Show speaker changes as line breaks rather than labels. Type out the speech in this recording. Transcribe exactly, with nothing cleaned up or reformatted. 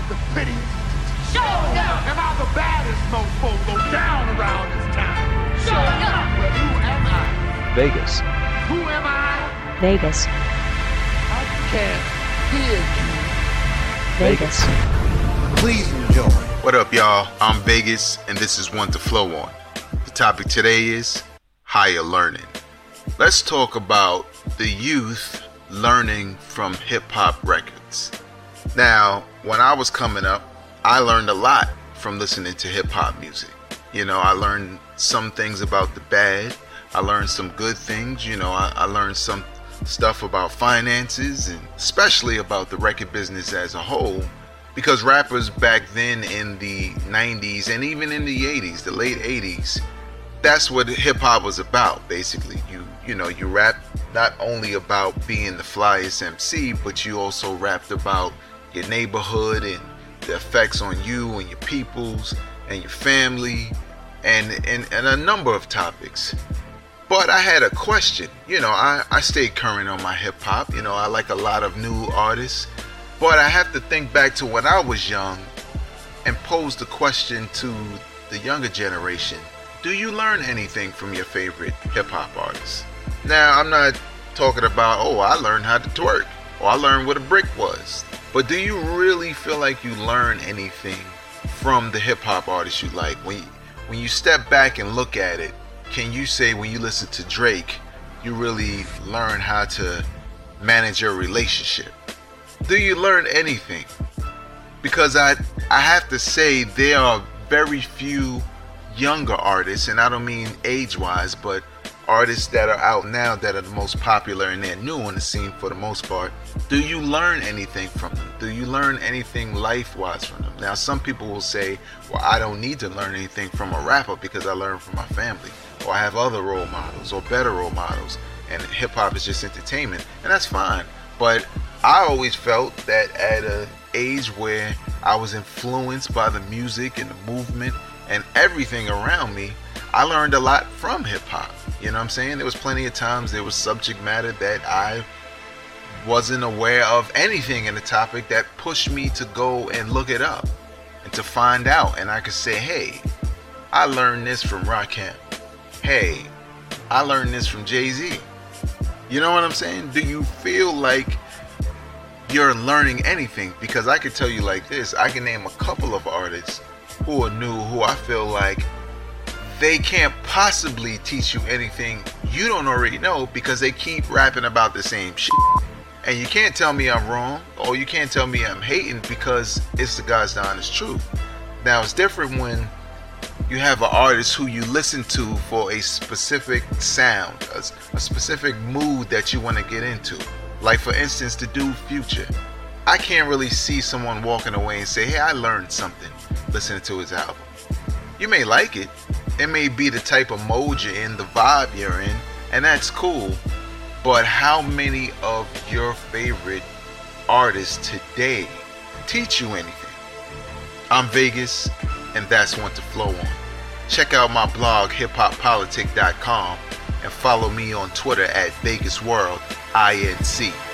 the prettiest? Show enough! Am I the baddest mofo go down around this town? Show enough! Well, who am I?
Vegas.
Who am I?
Vegas.
I can't hear you.
Vegas.
Please enjoy.
What up, y'all? I'm Vegas, and this is One to Flow On. The topic today is higher learning. Let's talk about the youth learning from hip-hop records. Now, when I was coming up, I learned a lot from listening to hip-hop music. You know, I learned some things about the bad. I learned some good things. You know, I, I learned some stuff about finances and especially about the record business as a whole. Because rappers back then in the nineties and even in the eighties, the late eighties, that's what hip-hop was about, basically. You you know, you rap not only about being the flyest M C, but you also rapped about your neighborhood and the effects on you and your peoples and your family and, and, and a number of topics. But I had a question. You know, I, I stayed current on my hip hop. You know, I like a lot of new artists. But I have to think back to when I was young and pose the question to the younger generation. Do you learn anything from your favorite hip hop artists? Now, I'm not talking about, oh, I learned how to twerk or I learned what a brick was. But do you really feel like you learn anything from the hip hop artists you like? When you, when you step back and look at it, can you say when you listen to Drake, you really learn how to manage your relationship? Do you learn anything? Because I I have to say there are very few younger artists, and I don't mean age-wise, but artists that are out now that are the most popular and they're new on the scene for the most part. Do you learn anything from them? Do you learn anything life-wise from them? Now, some people will say, well, I don't need to learn anything from a rapper because I learn from my family, or I have other role models or better role models, and hip-hop is just entertainment, and that's fine. But I always felt that at an age where I was influenced by the music and the movement and everything around me, I learned a lot from hip-hop. You know what I'm saying? There was plenty of times there was subject matter that I wasn't aware of anything in the topic that pushed me to go and look it up and to find out. And I could say, hey, I learned this from Rakim. Hey, I learned this from Jay-Z. You know what I'm saying? Do you feel like you're learning anything? Because I could tell you like this, I can name a couple of artists who are new, who I feel like they can't possibly teach you anything you don't already know because they keep rapping about the same shit. And you can't tell me I'm wrong, or you can't tell me I'm hating because it's the God's honest truth. Now, it's different when you have an artist who you listen to for a specific sound, a, a specific mood that you want to get into. Like, for instance, the dude Future. I can't really see someone walking away and say, hey, I learned something listening to his album. You may like it. It may be the type of mode you're in, the vibe you're in, and that's cool. But how many of your favorite artists today teach you anything? I'm Vegas, and that's One to Flow On. Check out my blog, hip hop politic dot com, and follow me on Twitter at Vegas World I N C.